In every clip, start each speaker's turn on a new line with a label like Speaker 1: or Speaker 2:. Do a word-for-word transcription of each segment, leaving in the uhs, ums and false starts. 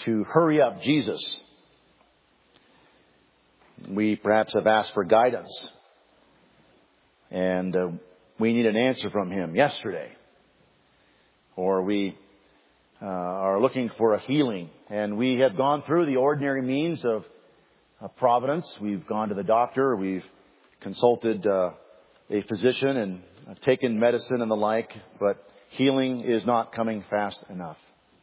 Speaker 1: to hurry up Jesus. We perhaps have asked for guidance, and uh, we need an answer from Him yesterday. Or we uh, are looking for a healing, and we have gone through the ordinary means of uh, providence. We've gone to the doctor, we've consulted uh, a physician and uh, taken medicine and the like, but healing is not coming fast enough.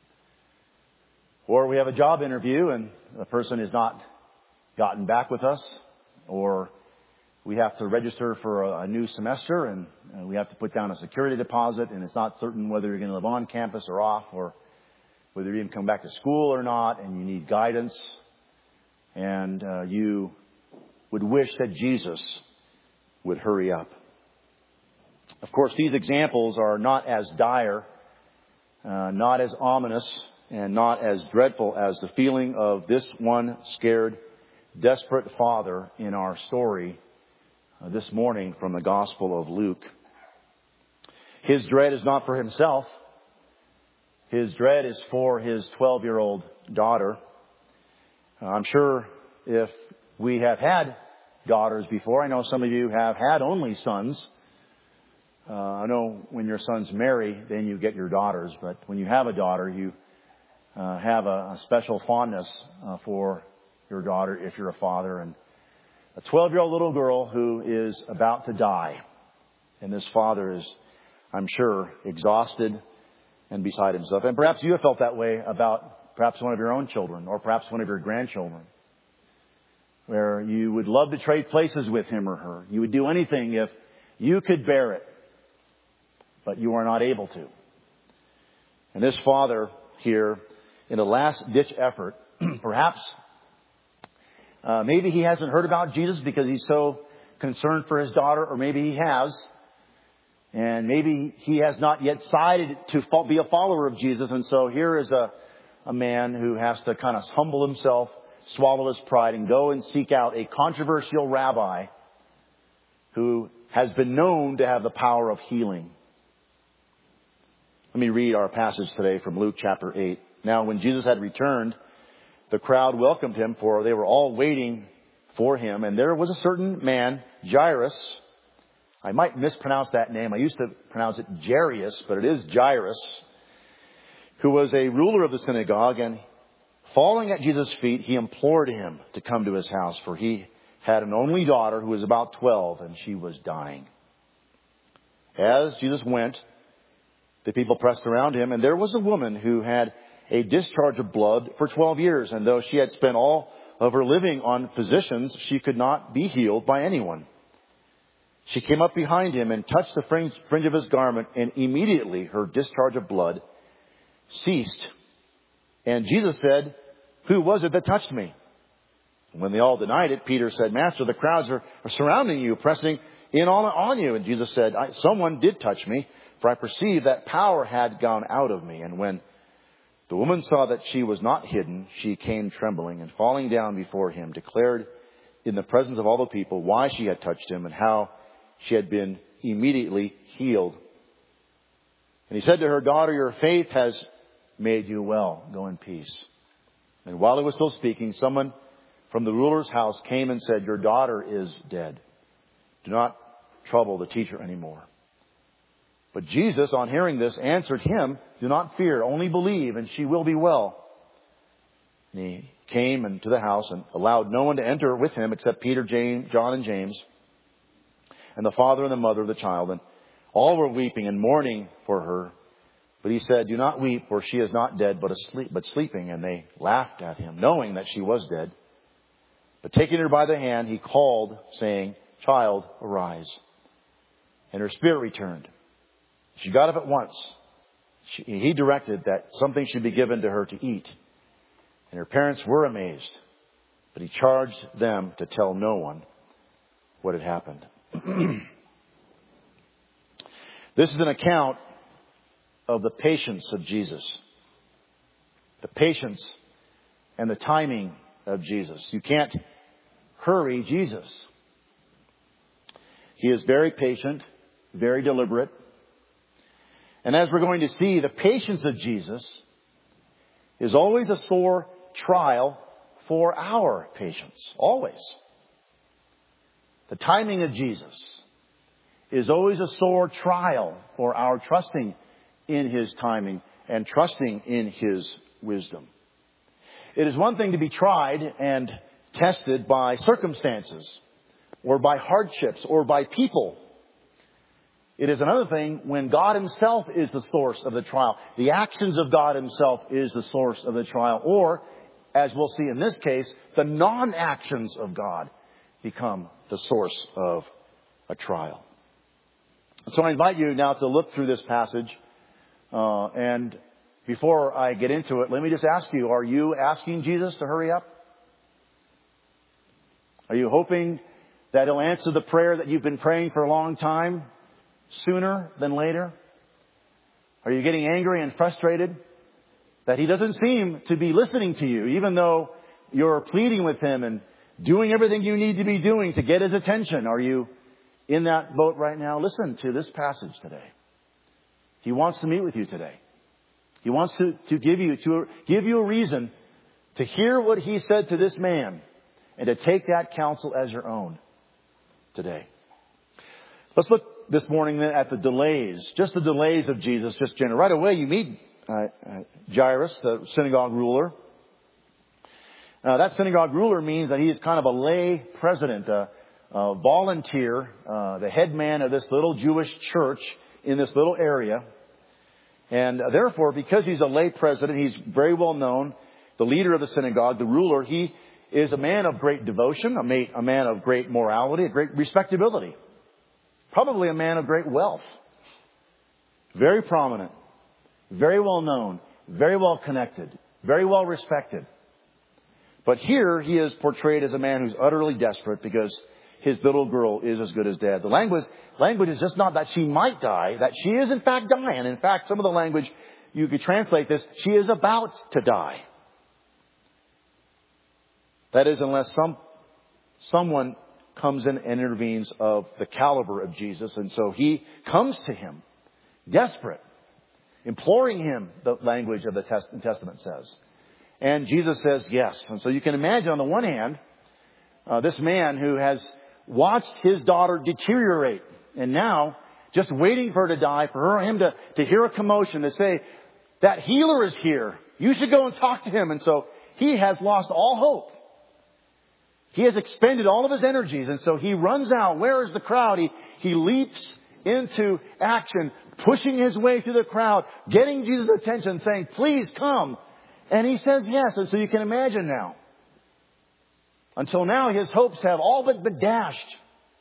Speaker 1: Or we have a job interview and the person has not gotten back with us, or we have to register for a, a new semester and uh, we have to put down a security deposit, and it's not certain whether you're going to live on campus or off, or whether you even come back to school or not, and you need guidance, and uh, you would wish that Jesus would hurry up. Of course, these examples are not as dire, uh, not as ominous, and not as dreadful as the feeling of this one scared, desperate father in our story uh, this morning from the Gospel of Luke. His dread is not for himself. His dread is for his twelve-year-old daughter. Uh, I'm sure if we have had daughters before, I know some of you have had only sons. Uh, I know when your sons marry, then you get your daughters. But when you have a daughter, you uh, have a, a special fondness uh, for your daughter if you're a father. And a twelve-year-old little girl who is about to die. And this father is, I'm sure, exhausted and beside himself. And perhaps you have felt that way about perhaps one of your own children, or perhaps one of your grandchildren, where you would love to trade places with him or her. You would do anything if you could bear it, but you are not able to. And this father here, in a last-ditch effort, perhaps uh, maybe he hasn't heard about Jesus because he's so concerned for his daughter, or maybe he has. And maybe he has not yet decided to be a follower of Jesus. And so here is a, a man who has to kind of humble himself, swallow his pride, and go and seek out a controversial rabbi who has been known to have the power of healing. Let me read our passage today from Luke chapter eight. Now, when Jesus had returned, the crowd welcomed him, for they were all waiting for him. And there was a certain man, Jairus. I might mispronounce that name. I used to pronounce it Jairus, but it is Jairus, who was a ruler of the synagogue. And falling at Jesus' feet, he implored him to come to his house, for he had an only daughter who was about twelve, and she was dying. As Jesus went, the people pressed around him, and there was a woman who had a discharge of blood for twelve years. And though she had spent all of her living on physicians, she could not be healed by anyone. She came up behind him and touched the fringe, fringe of his garment, and immediately her discharge of blood ceased. And Jesus said, "Who was it that touched me?" And when they all denied it, Peter said, "Master, the crowds are, are surrounding you, pressing in on, on you." And Jesus said, I, "Someone did touch me, for I perceived that power had gone out of me." And when the woman saw that she was not hidden, she came trembling, and falling down before him, declared in the presence of all the people why she had touched him and how she had been immediately healed. And he said to her, "Daughter, your faith has made you well. Go in peace." And while he was still speaking, someone from the ruler's house came and said, "Your daughter is dead. Do not trouble the teacher anymore." But Jesus, on hearing this, answered him, "Do not fear, only believe, and she will be well." And he came into the house and allowed no one to enter with him except Peter, James, John, and James, and the father and the mother of the child. And all were weeping and mourning for her. But he said, "Do not weep, for she is not dead, but asleep, but sleeping." And they laughed at him, knowing that she was dead. But taking her by the hand, he called, saying, "Child, arise." And her spirit returned. She got up at once. She, he directed that something should be given to her to eat. And her parents were amazed. But he charged them to tell no one what had happened. This is an account of the patience of Jesus. The patience and the timing of Jesus. You can't hurry Jesus. He is very patient, very deliberate. And as we're going to see, the patience of Jesus is always a sore trial for our patience. Always. The timing of Jesus is always a sore trial for our trusting in His timing and trusting in His wisdom. It is one thing to be tried and tested by circumstances or by hardships or by people. It is another thing when God Himself is the source of the trial. The actions of God Himself is the source of the trial. Or, as we'll see in this case, the non-actions of God become the source of a trial. So I invite you now to look through this passage. Uh, and before I get into it, let me just ask you, are you asking Jesus to hurry up? Are you hoping that He'll answer the prayer that you've been praying for a long time sooner than later? Are you getting angry and frustrated that He doesn't seem to be listening to you, even though you're pleading with Him and doing everything you need to be doing to get His attention? Are you in that boat right now? Listen to this passage today. He wants to meet with you today. He wants to, to give you to give you a reason to hear what He said to this man and to take that counsel as your own today. Let's look this morning then at the delays, just the delays of Jesus, just generally. Right away you meet uh, uh, Jairus, the synagogue ruler. Uh, that synagogue ruler means that he is kind of a lay president, a, a volunteer, uh, the head man of this little Jewish church in this little area. And uh, therefore, because he's a lay president, he's very well known, the leader of the synagogue, the ruler, he is a man of great devotion, a, ma- a man of great morality, a great respectability. Probably a man of great wealth. Very prominent, very well known, very well connected, very well respected. But here he is portrayed as a man who's utterly desperate because his little girl is as good as dead. The language, language is just not that she might die, that she is in fact dying. In fact, some of the language, you could translate this, she is about to die. That is, unless some someone comes in and intervenes of the caliber of Jesus. And so he comes to Him, desperate, imploring Him, the language of the Testament says. And Jesus says yes. And so you can imagine, on the one hand, uh, this man who has watched his daughter deteriorate, and now just waiting for her to die, for her, him to, to hear a commotion, to say, that healer is here. You should go and talk to him. And so he has lost all hope. He has expended all of his energies. And so he runs out. Where is the crowd? He, he leaps into action, pushing his way through the crowd, getting Jesus' attention, saying, please come. And he says yes. And so you can imagine now. Until now, his hopes have all but been dashed.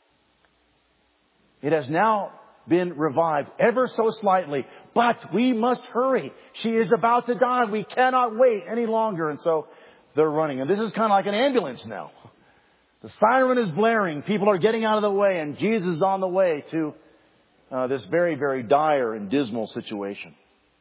Speaker 1: It has now been revived ever so slightly. But we must hurry. She is about to die. We cannot wait any longer. And so they're running. And this is kind of like an ambulance now. The siren is blaring. People are getting out of the way. And Jesus is on the way to uh, this very, very dire and dismal situation.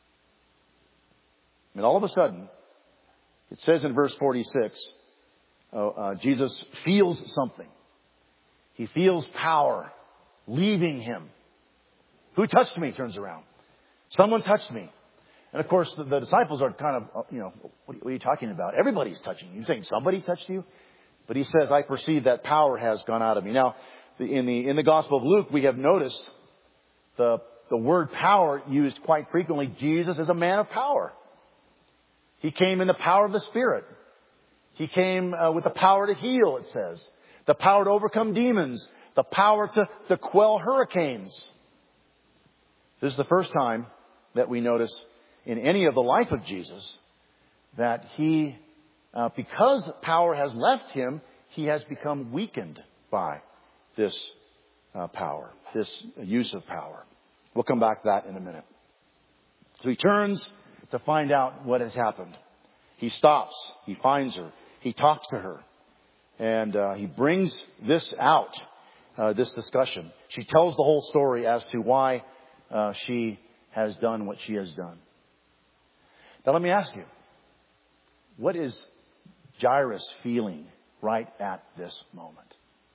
Speaker 1: And all of a sudden, it says in verse forty-six, uh, uh, Jesus feels something. He feels power leaving Him. Who touched me? Turns around. Someone touched me. And of course, the, the disciples are kind of, you know, what, what are you talking about? Everybody's touching you. You're saying somebody touched you? But He says, I perceive that power has gone out of me. Now, in the in the Gospel of Luke, we have noticed the the word power used quite frequently. Jesus is a man of power. He came in the power of the Spirit. He came uh, with the power to heal, it says. The power to overcome demons. The power to, to quell hurricanes. This is the first time that we notice in any of the life of Jesus that He, uh, because power has left Him, He has become weakened by this uh, power, this use of power. We'll come back to that in a minute. So He turns to find out what has happened. He stops. He finds her. He talks to her. And uh, he brings this out, uh, this discussion. She tells the whole story as to why uh, she has done what she has done. Now let me ask you, what is Jairus feeling right at this moment?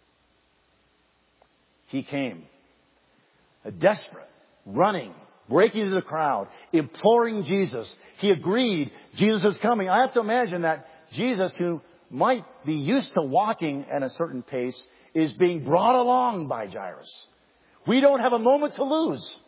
Speaker 1: He came, a desperate, running, breaking into the crowd, imploring Jesus. He agreed Jesus is coming. I have to imagine that Jesus, who might be used to walking at a certain pace, is being brought along by Jairus. We don't have a moment to lose.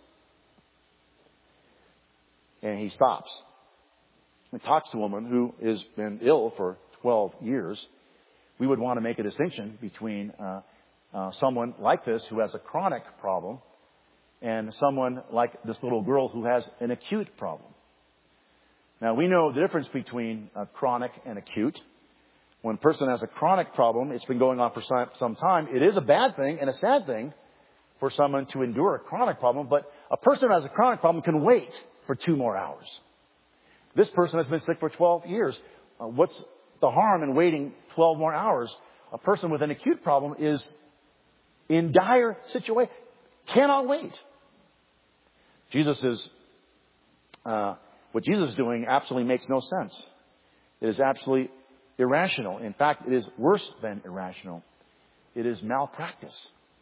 Speaker 1: And he stops. He talks to a woman who has been ill for twelve years. We would want to make a distinction between uh, uh, someone like this who has a chronic problem and someone like this little girl who has an acute problem. Now, we know the difference between uh, chronic and acute. When a person has a chronic problem, it's been going on for some, some time. It is a bad thing and a sad thing for someone to endure a chronic problem, but a person who has a chronic problem can wait for two more hours. This person has been sick for twelve years. Uh, what's the harm in waiting twelve more hours? A person with an acute problem is in dire situation, cannot wait. Jesus is, uh, what Jesus is doing absolutely makes no sense. It is absolutely irrational. In fact, it is worse than irrational. It is malpractice.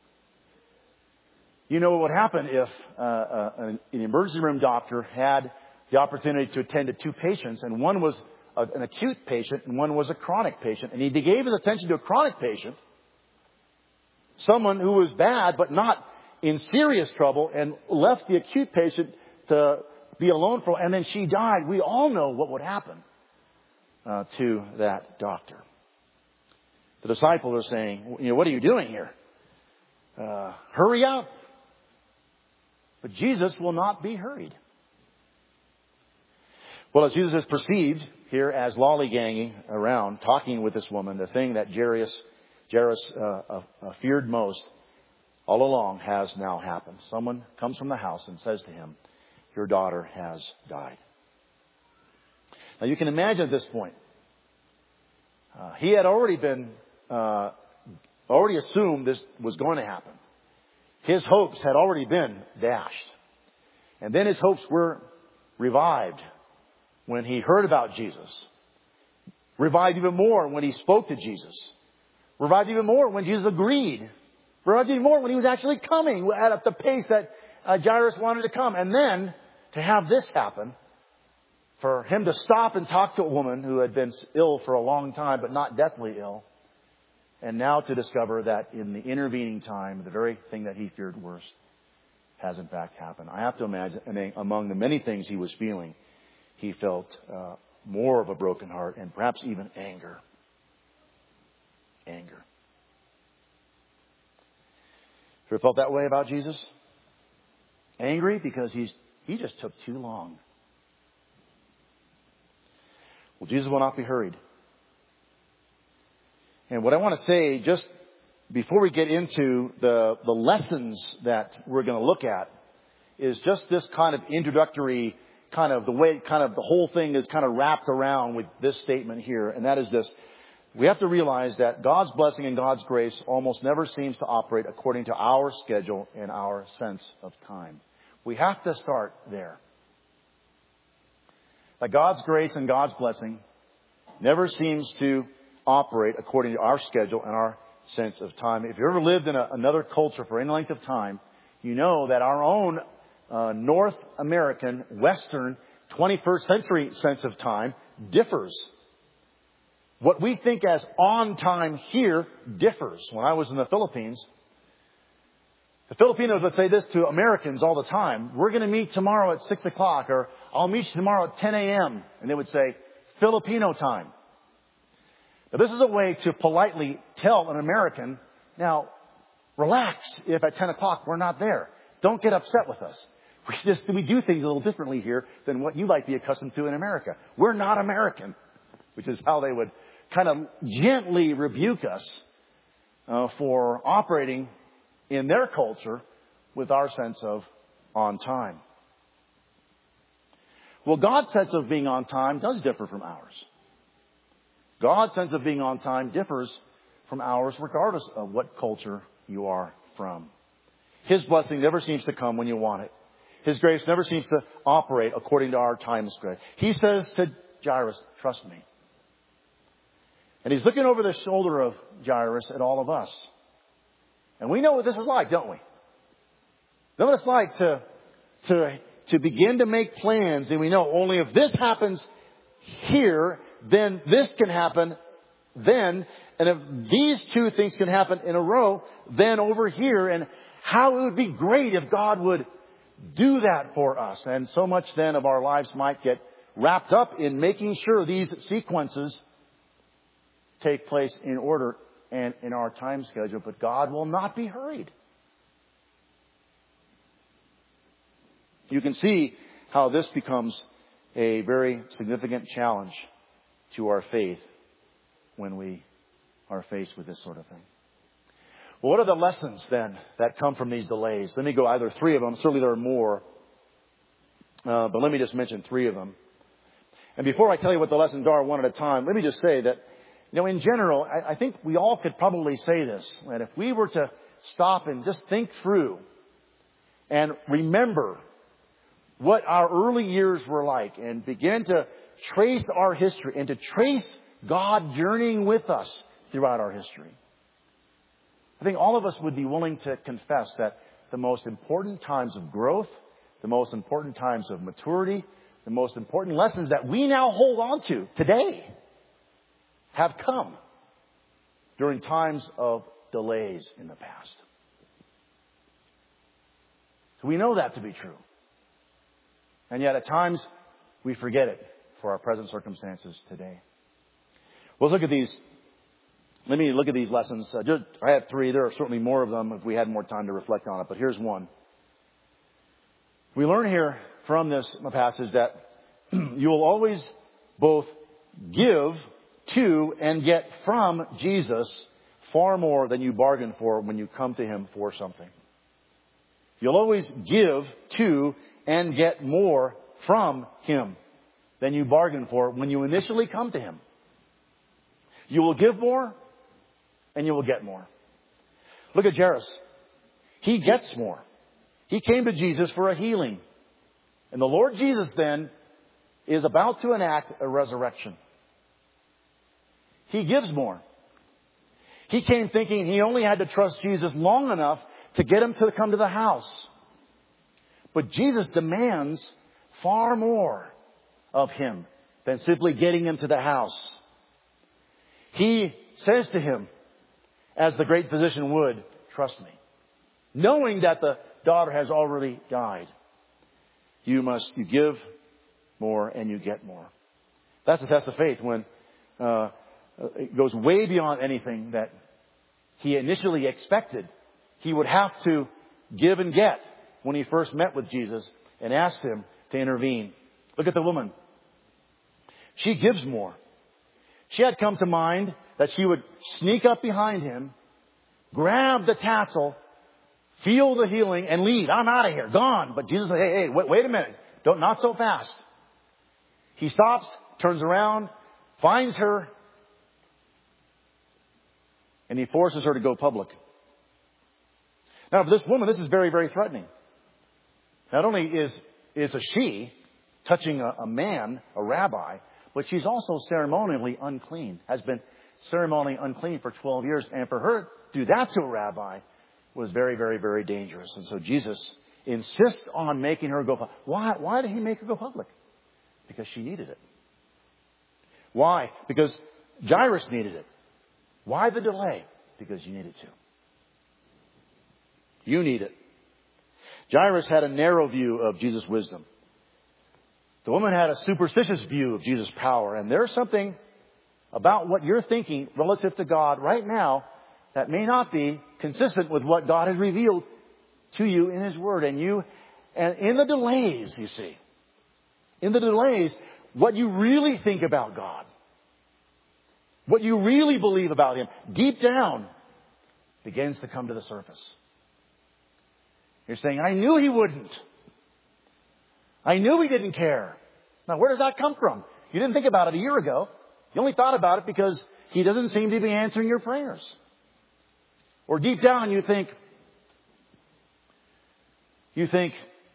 Speaker 1: You know what would happen if uh, uh, an, an emergency room doctor had the opportunity to attend to two patients, and one was a, an acute patient and one was a chronic patient, and he gave his attention to a chronic patient, someone who was bad but not in serious trouble, and left the acute patient to be alone for, and then she died. We all know what would happen uh, to that doctor. The disciples are saying, you know, what are you doing here? Uh, hurry up. But Jesus will not be hurried. Well, as Jesus is perceived here as lollygagging around, talking with this woman, the thing that Jairus, Jairus uh, uh, feared most all along has now happened. Someone comes from the house and says to him, your daughter has died. Now you can imagine at this point, uh, he had already been, uh, already assumed this was going to happen. His hopes had already been dashed. And then his hopes were revived when he heard about Jesus. Revived even more when he spoke to Jesus. Revived even more when Jesus agreed. Revived even more when he was actually coming at the pace that uh, Jairus wanted to come. And then to have this happen, for him to stop and talk to a woman who had been ill for a long time but not deathly ill. And now to discover that in the intervening time, the very thing that he feared worst has in fact happened. I have to imagine, I mean, among the many things he was feeling, he felt uh, more of a broken heart and perhaps even anger. Anger. Ever felt that way about Jesus? Angry because he's he just took too long. Well, Jesus will not be hurried. And what I want to say, just before we get into the, the lessons that we're going to look at, is just this kind of introductory, kind of the way, kind of the whole thing is kind of wrapped around with this statement here. And that is this. We have to realize that God's blessing and God's grace almost never seems to operate according to our schedule and our sense of time. We have to start there. That God's grace and God's blessing never seems to operate according to our schedule and our sense of time. If you ever lived in a, another culture for any length of time, you know that our own uh, North American, Western, twenty-first century sense of time differs. What we think as on time here differs. When I was in the Philippines, the Filipinos would say this to Americans all the time. We're going to meet tomorrow at six o'clock, or I'll meet you tomorrow at ten a.m. And they would say, Filipino time. Now, this is a way to politely tell an American, now, relax if at ten o'clock we're not there. Don't get upset with us. We just, we do things a little differently here than what you might be accustomed to in America. We're not American, which is how they would kind of gently rebuke us uh, for operating in their culture with our sense of on time. Well, God's sense of being on time does differ from ours. God's sense of being on time differs from ours regardless of what culture you are from. His blessing never seems to come when you want it. His grace never seems to operate according to our time script. He says to Jairus, trust me. And he's looking over the shoulder of Jairus at all of us. And we know what this is like, don't we? Know what it's like to, to, to begin to make plans, and we know only if this happens here, then this can happen then. And if these two things can happen in a row, then over here. And how it would be great if God would do that for us. And so much then of our lives might get wrapped up in making sure these sequences take place in order and in our time schedule. But God will not be hurried. You can see how this becomes a very significant challenge to our faith when we are faced with this sort of thing. Well, what are the lessons then that come from these delays? Let me go either three of them. Certainly there are more. Uh, but let me just mention three of them. And before I tell you what the lessons are one at a time, let me just say that, you know, in general, I, I think we all could probably say this, that if we were to stop and just think through and remember what our early years were like and begin to trace our history and to trace God journeying with us throughout our history, I think all of us would be willing to confess that the most important times of growth, the most important times of maturity, the most important lessons that we now hold on to today have come during times of delays in the past. So we know that to be true. And yet at times we forget it for our present circumstances today. Well, let's look at these. Let me look at these lessons. Uh, just, I have three. There are certainly more of them if we had more time to reflect on it. But here's one. We learn here from this passage that you will always both give to and get from Jesus far more than you bargain for when you come to Him for something. You'll always give to and get more from Him than you bargain for when you initially come to Him. You will give more and you will get more. Look at Jairus. He gets more. He came to Jesus for a healing. And the Lord Jesus then is about to enact a resurrection. He gives more. He came thinking he only had to trust Jesus long enough to get him to come to the house. But Jesus demands far more of him than simply getting him to the house. He says to him, as the great physician would, trust me. Knowing that the daughter has already died. You must you give more and you get more. That's the test of faith when uh, it goes way beyond anything that he initially expected. He would have to give and get when he first met with Jesus and asked him to intervene. Look at the woman. She gives more. She had come to mind that she would sneak up behind him, grab the tassel, feel the healing, and leave. I'm out of here. Gone. But Jesus said, hey, hey, wait, wait a minute. Don't, not so fast. He stops, turns around, finds her, and he forces her to go public. Now, for this woman, this is very, very threatening. Not only is, is a she touching a, a man, a rabbi, but she's also ceremonially unclean, has been ceremonially unclean for twelve years. And for her to do that to a rabbi was very, very, very dangerous. And so Jesus insists on making her go public. Why, why did he make her go public? Because she needed it. Why? Because Jairus needed it. Why the delay? Because you needed to. You need it. Jairus had a narrow view of Jesus' wisdom. The woman had a superstitious view of Jesus' power. And there's something about what you're thinking relative to God right now that may not be consistent with what God has revealed to you in His Word. And you, and in the delays, you see, in the delays, what you really think about God, what you really believe about Him, deep down, begins to come to the surface. You're saying, I knew He wouldn't. I knew He didn't care. Now, where does that come from? You didn't think about it a year ago. You only thought about it because He doesn't seem to be answering your prayers. Or deep down you think, you think,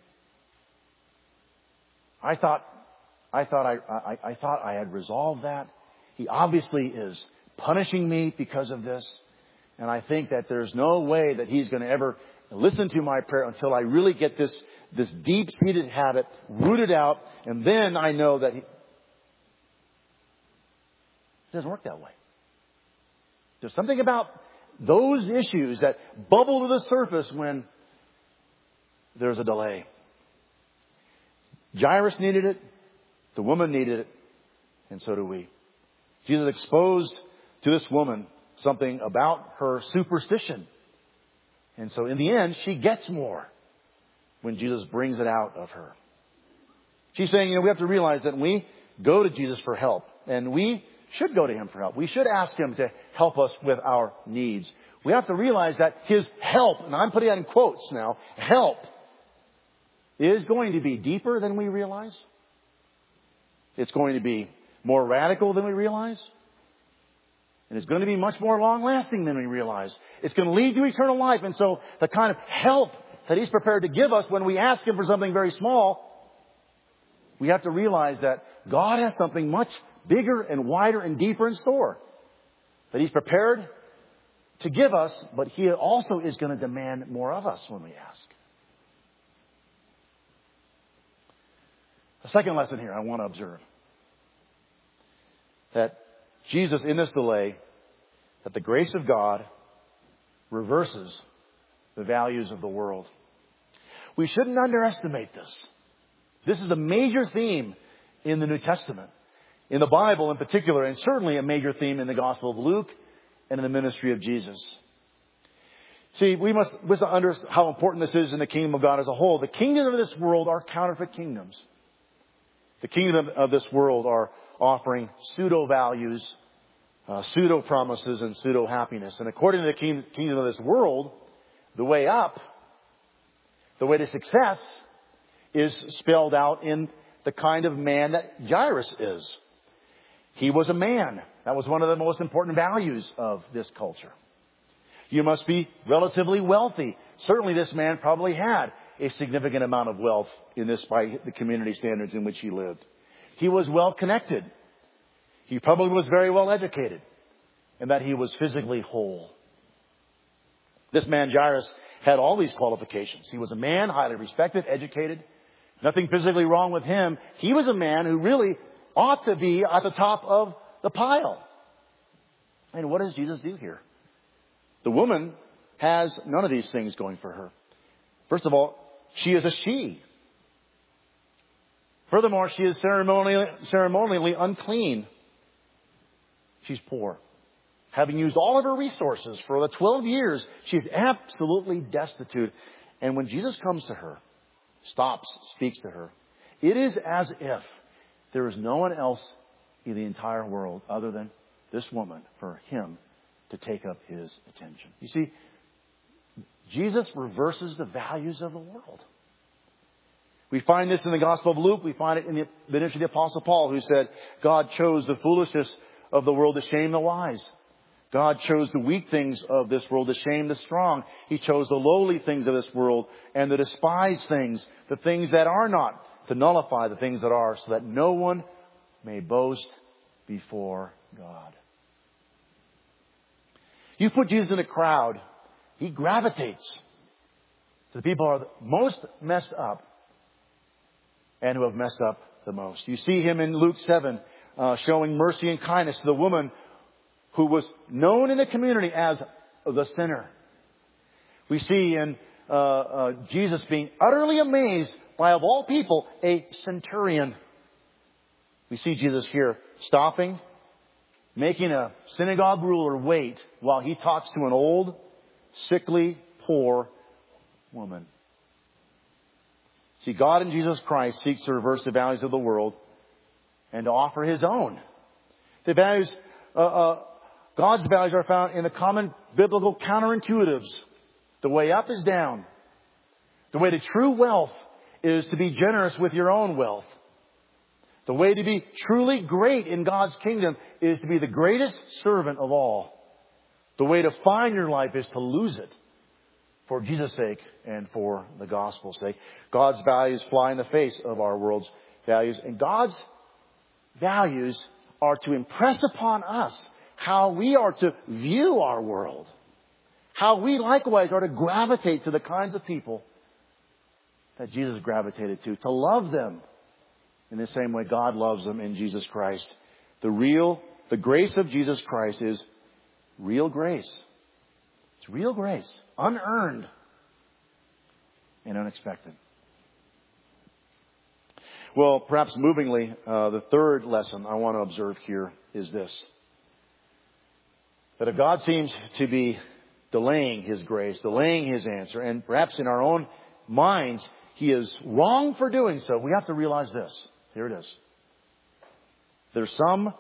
Speaker 1: I thought, I thought I, I, I thought I had resolved that. He obviously is punishing me because of this. And I think that there's no way that He's going to ever listen to my prayer until I really get this, this deep-seated habit rooted out. And then I know that he... It doesn't work that way. There's something about those issues that bubble to the surface when there's a delay. Jairus needed it. The woman needed it. And so do we. Jesus exposed to this woman something about her superstition. And so in the end, she gets more when Jesus brings it out of her. She's saying, you know, we have to realize that when we go to Jesus for help, and we should go to Him for help. We should ask Him to help us with our needs. We have to realize that His help, and I'm putting that in quotes now, help is going to be deeper than we realize. It's going to be more radical than we realize. And it's going to be much more long-lasting than we realize. It's going to lead to eternal life. And so the kind of help that He's prepared to give us when we ask Him for something very small, we have to realize that God has something much bigger and wider and deeper in store that He's prepared to give us, but He also is going to demand more of us when we ask. The second lesson here I want to observe that Jesus, in this delay, that the grace of God reverses the values of the world. We shouldn't underestimate this. This is a major theme in the New Testament, in the Bible in particular, and certainly a major theme in the Gospel of Luke and in the ministry of Jesus. See, we must, we must understand how important this is in the kingdom of God as a whole. The kingdoms of this world are counterfeit kingdoms. The kingdom of this world are offering pseudo-values, uh, pseudo-promises, and pseudo-happiness. And according to the king, kingdom of this world, the way up, the way to success, is spelled out in the kind of man that Jairus is. He was a man. That was one of the most important values of this culture. You must be relatively wealthy. Certainly this man probably had a significant amount of wealth in this by the community standards in which he lived. He was well connected. He probably was very well educated. And that he was physically whole. This man Jairus had all these qualifications. He was a man, highly respected, educated. Nothing physically wrong with him. He was a man who really ought to be at the top of the pile. And what does Jesus do here? The woman has none of these things going for her. First of all, she is a she. Furthermore, she is ceremonially, ceremonially unclean. She's poor. Having used all of her resources for the twelve years, she's absolutely destitute. And when Jesus comes to her, stops, speaks to her, it is as if there is no one else in the entire world other than this woman for Him to take up His attention. You see, Jesus reverses the values of the world. We find this in the Gospel of Luke. We find it in the ministry of the Apostle Paul, who said, God chose the foolishness of the world to shame the wise. God chose the weak things of this world to shame the strong. He chose the lowly things of this world and the despised things, the things that are not, to nullify the things that are, so that no one may boast before God. You put Jesus in a crowd, He gravitates to the people who are most messed up and who have messed up the most. You see Him in Luke seven uh, showing mercy and kindness to the woman who was known in the community as the sinner. We see in uh, uh, Jesus being utterly amazed by, of all people, a centurion. We see Jesus here stopping, making a synagogue ruler wait while He talks to an old, sickly, poor woman. See, God in Jesus Christ seeks to reverse the values of the world and to offer His own. The values, uh, uh, God's values are found in the common biblical counterintuitives. The way up is down. The way to true wealth is to be generous with your own wealth. The way to be truly great in God's kingdom is to be the greatest servant of all. The way to find your life is to lose it for Jesus' sake and for the gospel's sake. God's values fly in the face of our world's values. And God's values are to impress upon us how we are to view our world. How we likewise are to gravitate to the kinds of people that Jesus gravitated to. To love them in the same way God loves them in Jesus Christ. The real The grace of Jesus Christ is real grace. It's real grace. Unearned and unexpected. Well, perhaps movingly, uh, the third lesson I want to observe here is this. That if God seems to be delaying His grace, delaying His answer, and perhaps in our own minds, He is wrong for doing so, we have to realize this. Here it is. There's some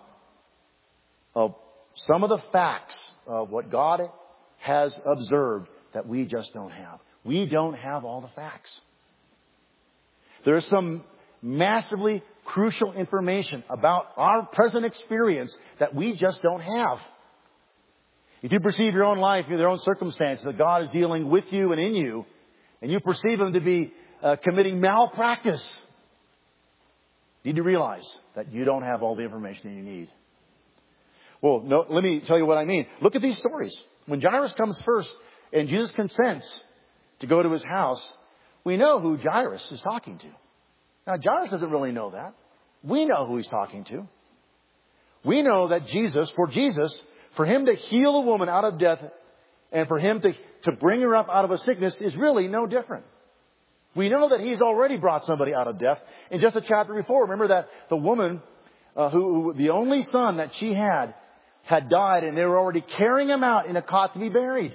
Speaker 1: of, some of the facts of what God has observed that we just don't have. We don't have all the facts. There's some massively crucial information about our present experience that we just don't have. If you perceive your own life, your own circumstances, that God is dealing with you and in you, and you perceive Him to be uh, committing malpractice, you need to realize that you don't have all the information that you need. Well, no, let me tell you what I mean. Look at these stories. When Jairus comes first and Jesus consents to go to his house, we know who Jairus is talking to. Now, Jairus doesn't really know that. We know who he's talking to. We know that Jesus, for Jesus, for Him to heal a woman out of death and for Him to, to bring her up out of a sickness is really no different. We know that He's already brought somebody out of death. In just a chapter before, remember that the woman, uh, who, who the only son that she had, had died and they were already carrying him out in a cot to be buried.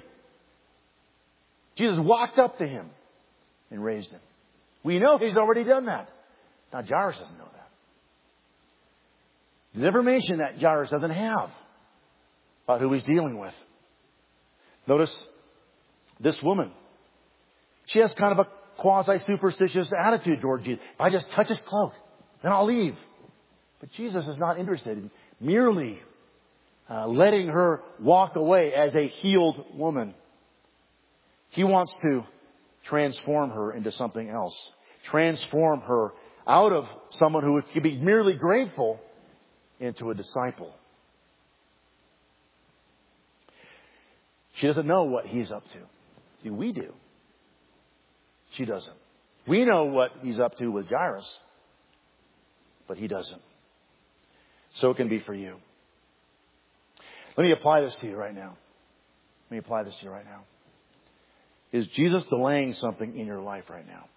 Speaker 1: Jesus walked up to him and raised him. We know He's already done that. Now, Jairus doesn't know that. There's information that Jairus doesn't have about who he's dealing with. Notice this woman. She has kind of a quasi-superstitious attitude toward Jesus. If I just touch His cloak, then I'll leave. But Jesus is not interested in merely uh, letting her walk away as a healed woman. He wants to transform her into something else. Transform her out of someone who could be merely grateful into a disciple. She doesn't know what He's up to. See, we do. She doesn't. We know what He's up to with Jairus, but He doesn't. So it can be for you. Let me apply this to you right now. Let me apply this to you right now. Is Jesus delaying something in your life right now?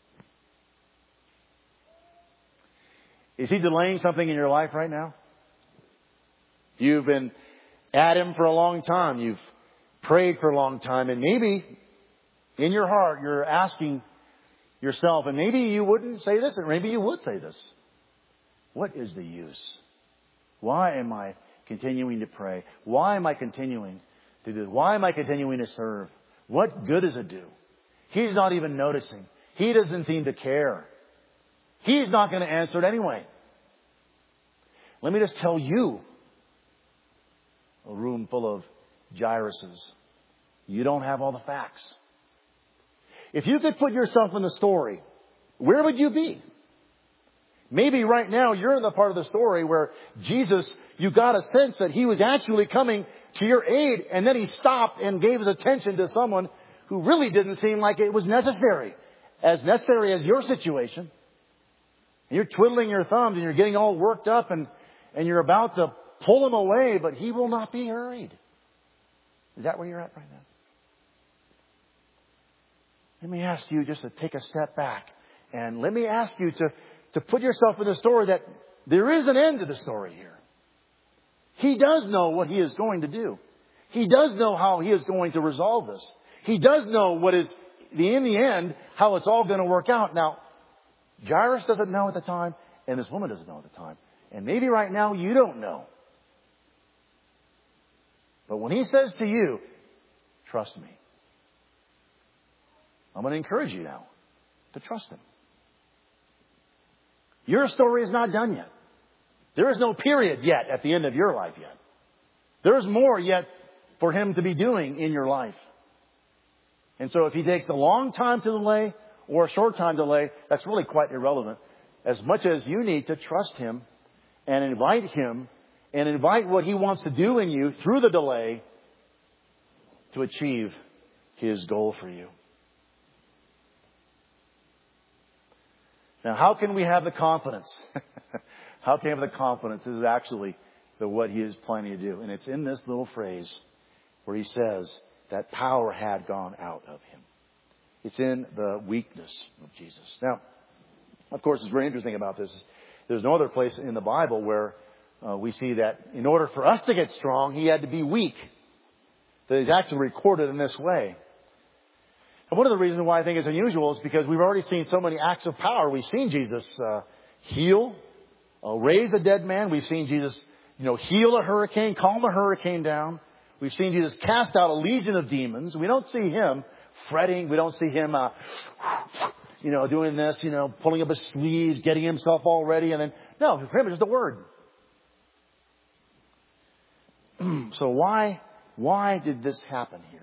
Speaker 1: Is He delaying something in your life right now? You've been at Him for a long time. You've prayed for a long time. And maybe in your heart you're asking yourself, and maybe you wouldn't say this, and maybe you would say this. What is the use? Why am I continuing to pray? Why am I continuing to do? Why am I continuing to serve? What good does it do? He's not even noticing. He doesn't seem to care. He's not going to answer it anyway. Let me just tell you, a room full of Jairuses, you don't have all the facts. If you could put yourself in the story, where would you be? Maybe right now you're in the part of the story where Jesus, you got a sense that He was actually coming to your aid, and then He stopped and gave His attention to someone who really didn't seem like it was necessary. As necessary as your situation. And you're twiddling your thumbs and you're getting all worked up and, and you're about to pull Him away, but He will not be hurried. Is that where you're at right now? Let me ask you just to take a step back. And let me ask you to, to put yourself in the story that there is an end to the story here. He does know what He is going to do. He does know how He is going to resolve this. He does know what is, the in the end, how it's all going to work out. Now, Jairus doesn't know at the time, and this woman doesn't know at the time. And maybe right now you don't know. But when He says to you, trust me, I'm going to encourage you now to trust Him. Your story is not done yet. There is no period yet at the end of your life yet. There is more yet for Him to be doing in your life. And so if He takes a long time to delay or a short time delay, that's really quite irrelevant. As much as you need to trust Him and invite Him and invite what He wants to do in you through the delay to achieve His goal for you. Now, how can we have the confidence? How can we have the confidence? This is actually the what he is planning to do. And it's in this little phrase where he says that power had gone out of him. It's in the weakness of Jesus. Now, of course, what's very interesting about this is there's no other place in the Bible where uh, we see that in order for us to get strong, he had to be weak. That is actually recorded in this way. And one of the reasons why I think it's unusual is because we've already seen so many acts of power. We've seen Jesus uh, heal, uh, raise a dead man. We've seen Jesus, you know, heal a hurricane, calm a hurricane down. We've seen Jesus cast out a legion of demons. We don't see him fretting. We don't see him, uh, you know, doing this, you know, pulling up his sleeves, getting himself all ready. And then, no, for him, it's just a word. So why, why did this happen here?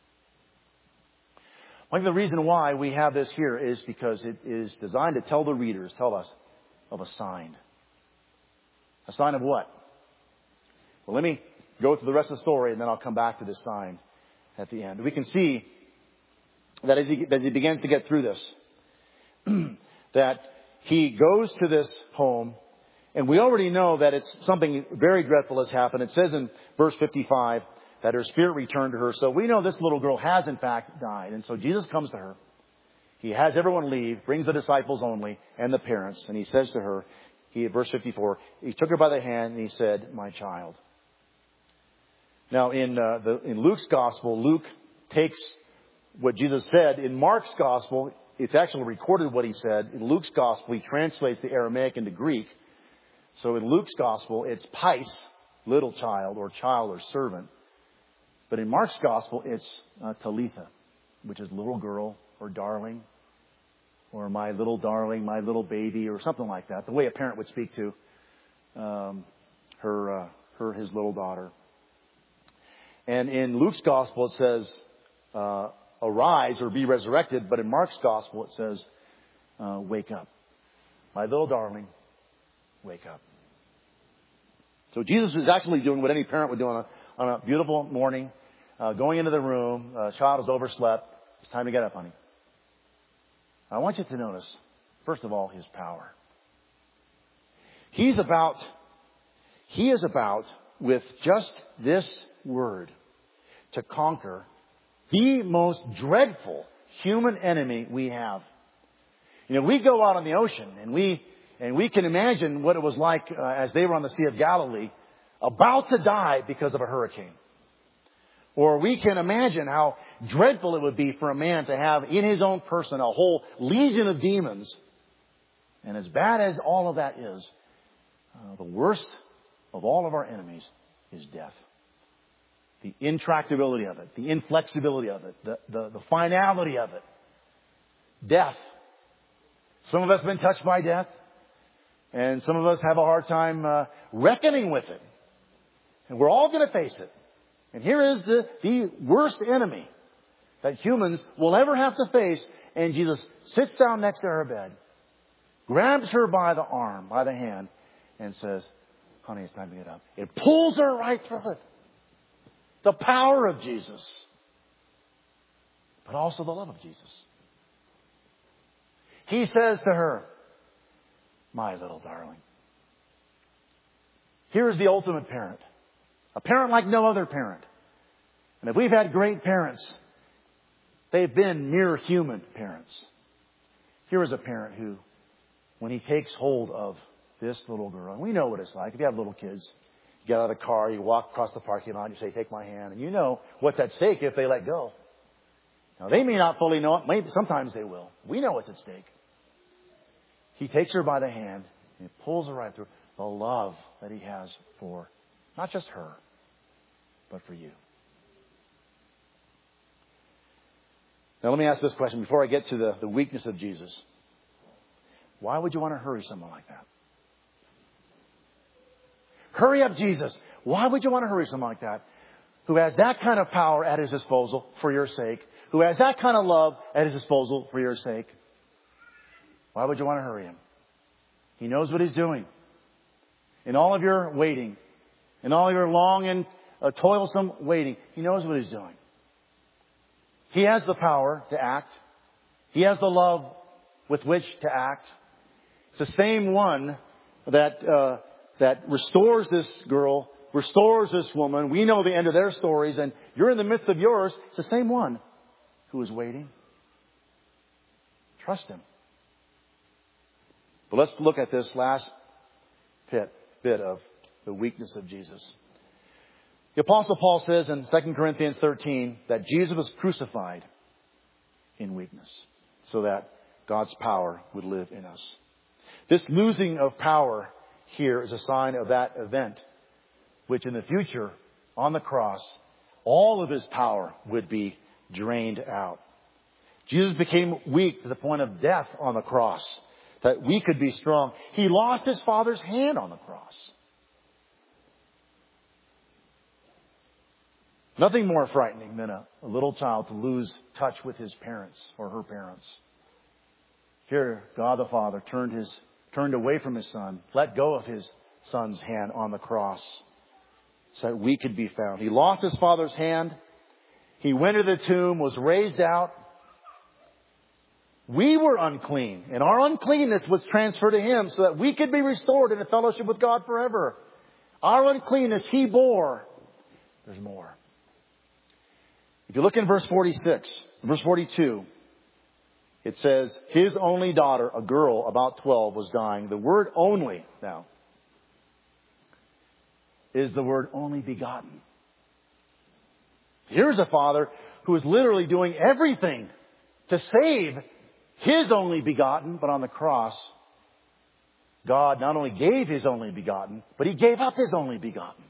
Speaker 1: I think the reason why we have this here is because it is designed to tell the readers, tell us, of a sign. A sign of what? Well, let me go through the rest of the story and then I'll come back to this sign at the end. We can see that as he, as he begins to get through this, that he goes to this home, and we already know that it's something very dreadful has happened. It says in verse fifty-five that her spirit returned to her. So we know this little girl has in fact died. And so Jesus comes to her. He has everyone leave, brings the disciples only and the parents. And he says to her, he, verse fifty-four, he took her by the hand and he said, "My child." Now in, uh, the, in Luke's gospel, Luke takes what Jesus said. In Mark's gospel, it's actually recorded what he said. In Luke's gospel, he translates the Aramaic into Greek. So in Luke's gospel, it's pais, little child or child or servant. But in Mark's gospel, it's uh, Talitha, which is little girl or darling, or my little darling, my little baby, or something like that. The way a parent would speak to um, her, uh, her, his little daughter. And in Luke's gospel, it says, uh, arise or be resurrected. But in Mark's gospel, it says, uh, wake up. My little darling, wake up. So Jesus is actually doing what any parent would do on a, on a beautiful morning, uh, going into the room. Uh, child has overslept. It's time to get up, honey. I want you to notice, first of all, his power. He's about, he is about, with just this word, to conquer the most dreadful human enemy we have. You know, we go out on the ocean and we, and we can imagine what it was like uh, as they were on the Sea of Galilee, about to die because of a hurricane. Or we can imagine how dreadful it would be for a man to have in his own person a whole legion of demons. And as bad as all of that is, uh, the worst of all of our enemies is death. The intractability of it, the inflexibility of it, the, the, the finality of it. Death. Some of us have been touched by death. And some of us have a hard time uh, reckoning with it. And we're all going to face it. And here is the, the worst enemy that humans will ever have to face. And Jesus sits down next to her bed, grabs her by the arm, by the hand, and says, "Honey, it's time to get up." It pulls her right through it. The power of Jesus, but also the love of Jesus. He says to her, "My little darling." Here is the ultimate parent. A parent like no other parent. And if we've had great parents, they've been mere human parents. Here is a parent who, when he takes hold of this little girl, and we know what it's like. If you have little kids, you get out of the car, you walk across the parking lot, you say, "Take my hand." And you know what's at stake if they let go. Now, they may not fully know it. Maybe sometimes they will. We know what's at stake. He takes her by the hand and he pulls her right through the love that he has for not just her, but for you. Now, let me ask this question before I get to the, the weakness of Jesus. Why would you want to hurry someone like that? Hurry up, Jesus. Why would you want to hurry someone like that? Who has that kind of power at his disposal for your sake. Who has that kind of love at his disposal for your sake. Why would you want to hurry him? He knows what he's doing. In all of your waiting, in all of your long and uh, toilsome waiting, he knows what he's doing. He has the power to act. He has the love with which to act. It's the same one that uh, that restores this girl, restores this woman. We know the end of their stories, and you're in the midst of yours. It's the same one who is waiting. Trust Him. But let's look at this last bit, bit of the weakness of Jesus. The Apostle Paul says in Second Corinthians thirteen that Jesus was crucified in weakness so that God's power would live in us. This losing of power here is a sign of that event, which in the future, on the cross, all of His power would be drained out. Jesus became weak to the point of death on the cross, that we could be strong. He lost His Father's hand on the cross. Nothing more frightening than a, a little child to lose touch with his parents or her parents. Here, God the Father turned his turned away from His Son, let go of His Son's hand on the cross so that we could be found. He lost His Father's hand. He went to the tomb, was raised out. We were unclean, and our uncleanness was transferred to Him so that we could be restored in a fellowship with God forever. Our uncleanness He bore. There's more. If you look in verse forty-six, verse forty-two, it says, His only daughter, a girl about twelve, was dying. The word only, now, is the word only begotten. Here's a father who is literally doing everything to save His only begotten, but on the cross, God not only gave His only begotten, but He gave up His only begotten.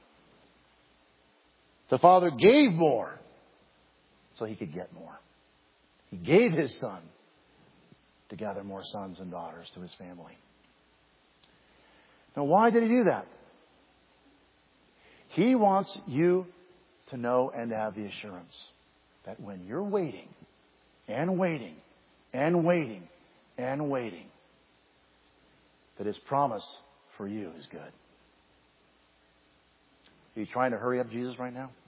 Speaker 1: The Father gave more so He could get more. He gave His Son to gather more sons and daughters to His family. Now, why did He do that? He wants you to know and to have the assurance that when you're waiting and waiting and waiting and waiting, that His promise for you is good. Are you trying to hurry up Jesus right now?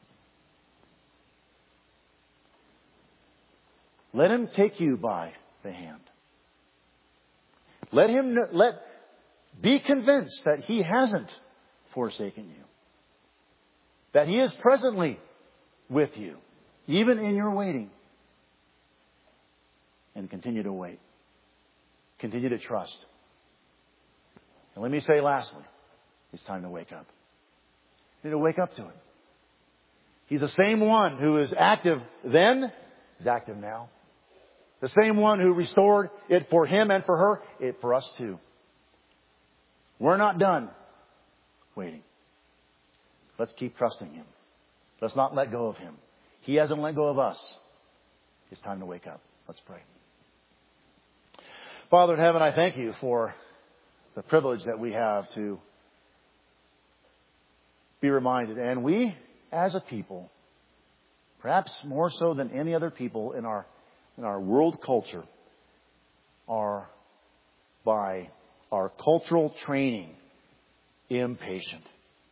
Speaker 1: Let Him take you by the hand. Let Him, let, be convinced that He hasn't forsaken you. That He is presently with you, even in your waiting. And continue to wait. Continue to trust. And let me say lastly, it's time to wake up. You need to wake up to Him. He's the same one who is active then, is active now. The same one who restored it for him and for her, it for us too. We're not done waiting. Let's keep trusting Him. Let's not let go of Him. He hasn't let go of us. It's time to wake up. Let's pray. Father in heaven, I thank You for the privilege that we have to be reminded. And we, as a people, perhaps more so than any other people in our in our world culture, are by our cultural training impatient.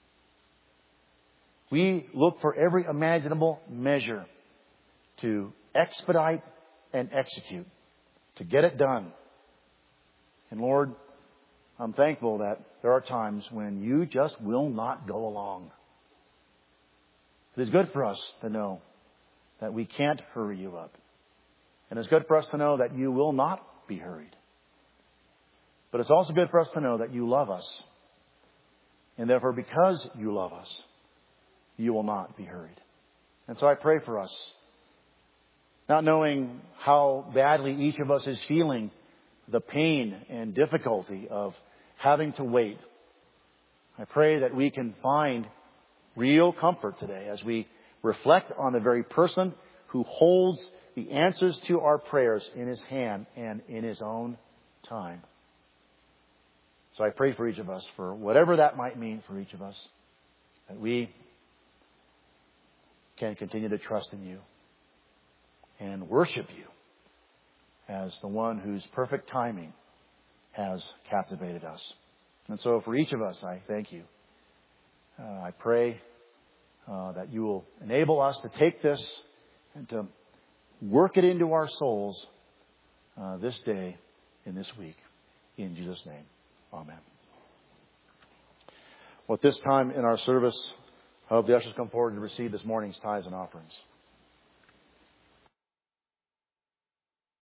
Speaker 1: We look for every imaginable measure to expedite and execute, to get it done. And Lord, I'm thankful that there are times when You just will not go along. It is good for us to know that we can't hurry You up. And it's good for us to know that You will not be hurried. But it's also good for us to know that You love us. And therefore, because You love us, You will not be hurried. And so I pray for us, not knowing how badly each of us is feeling the pain and difficulty of having to wait. I pray that we can find real comfort today as we reflect on the very person who holds the answers to our prayers in His hand and in His own time. So I pray for each of us, for whatever that might mean for each of us, that we can continue to trust in You and worship You as the one whose perfect timing has captivated us. And so for each of us, I thank You. Uh, I pray uh, that You will enable us to take this and to work it into our souls uh, this day and this week. In Jesus' name, amen. Well, at this time in our service, I hope the ushers come forward to receive this morning's tithes and offerings.